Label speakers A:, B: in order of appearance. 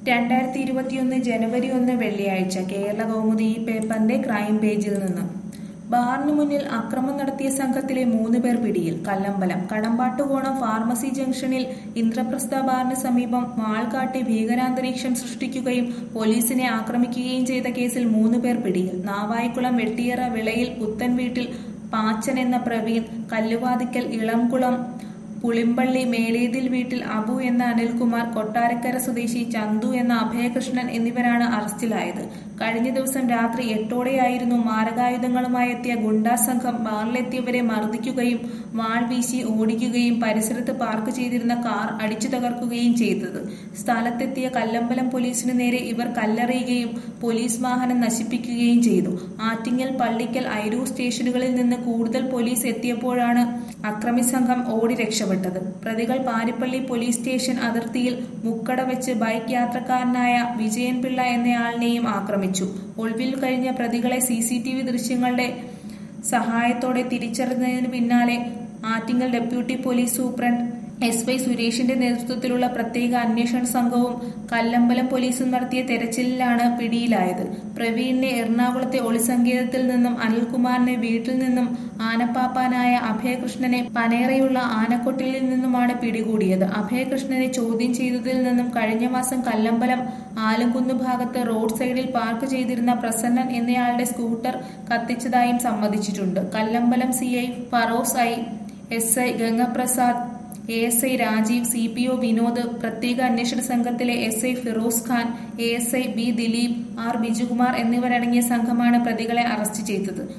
A: 2021 ജനുവരി 1 വെള്ളിയാഴ്ച കേരള കൗമുദി ഈ പേപ്പറിന്റെ ക്രൈം പേജിൽ നിന്ന്. ബാറിന് മുന്നിൽ അക്രമം നടത്തിയ സംഘത്തിലെ 3 പേർ പിടിയിൽ. കല്ലമ്പലം കടമ്പാട്ടുകോണം ഫാർമസി ജംഗ്ഷനിൽ ഇന്ദ്രപ്രസ്ഥ ബാറിന് സമീപം വാൾ കാട്ടി ഭീകരാന്തരീക്ഷം സൃഷ്ടിക്കുകയും പോലീസിനെ ആക്രമിക്കുകയും ചെയ്ത കേസിൽ 3 പേർ പിടിയിൽ. നാവായിക്കുളം വെട്ടിയറ വിളയിൽ പുത്തൻവീട്ടിൽ പാച്ചൻ എന്ന പ്രവീൺ, കല്ലുവാതിക്കൽ ഇളംകുളം പുളിമ്പള്ളി മേലേതിൽ വീട്ടിൽ അബു എന്ന അനിൽകുമാർ, കൊട്ടാരക്കര സ്വദേശി ചന്തു എന്ന അഭയകൃഷ്ണൻ എന്നിവരാണ് അറസ്റ്റിലായത്. കഴിഞ്ഞ ദിവസം രാത്രി 8ഓടെയായിരുന്നു മാരകായുധങ്ങളുമായി എത്തിയ ഗുണ്ടാ സംഘം ബാറിലെത്തിയവരെ മർദ്ദിക്കുകയും വാൾ വീശി ഓടിക്കുകയും പരിസരത്ത് പാർക്ക് ചെയ്തിരുന്ന കാർ അടിച്ചു തകർക്കുകയും ചെയ്തത്. സ്ഥലത്തെത്തിയ കല്ലമ്പലം പോലീസിനു നേരെ ഇവർ കല്ലെറിയുകയും പോലീസ് വാഹനം നശിപ്പിക്കുകയും ചെയ്തു. ആറ്റിങ്ങൽ, പള്ളിക്കൽ, അയിരൂർ സ്റ്റേഷനുകളിൽ നിന്ന് കൂടുതൽ പോലീസ് എത്തിയപ്പോഴാണ് അക്രമി സംഘം ഓടി രക്ഷപ്പെട്ടത്. പ്രതികൾ പാരിപ്പള്ളി പോലീസ് സ്റ്റേഷൻ അതിർത്തിയിൽ മുക്കട വെച്ച് ബൈക്ക് യാത്രക്കാരനായ വിജയൻപിള്ള എന്നയാളിനെയും ആക്രമിച്ചു. ഒളിവിൽ കഴിഞ്ഞ പ്രതികളെ CCTV ദൃശ്യങ്ങളുടെ സഹായത്തോടെ തിരിച്ചറിഞ്ഞതിന് പിന്നാലെ Attingal deputy police superintendent SY സുരേഷിന്റെ നേതൃത്വത്തിലുള്ള പ്രത്യേക അന്വേഷണ സംഘവും കല്ലമ്പലം പോലീസും നടത്തിയ തെരച്ചിലിലാണ് പിടിയിലായത്. പ്രവീണിനെ എറണാകുളത്തെ ഒളിസങ്കേതത്തിൽ നിന്നും, അനിൽകുമാറിനെ വീട്ടിൽ നിന്നും, ആനപ്പാപ്പാനായ അഭയകൃഷ്ണനെ പനേറയുള്ള ആനക്കൊട്ടിലിൽ നിന്നുമാണ് പിടികൂടിയത്. അഭയകൃഷ്ണനെ ചോദ്യം ചെയ്തതിൽ നിന്നും കഴിഞ്ഞ മാസം കല്ലമ്പലം ആലംകുന്ന് ഭാഗത്ത് റോഡ് സൈഡിൽ പാർക്ക് ചെയ്തിരുന്ന പ്രസന്നൻ എന്നയാളുടെ സ്കൂട്ടർ കത്തിച്ചതായും സമ്മതിച്ചിട്ടുണ്ട്. Kallambalam CI Feroz I, SI Gangaprasad, ASI Rajeev, CPO Vinod, പ്രത്യേക അന്വേഷണ സംഘത്തിലെ SI Firoz Khan, ASI B Dileep, R Bijukumar എന്നിവരടങ്ങിയ സംഘമാണ് പ്രതികളെ അറസ്റ്റ് ചെയ്തത്.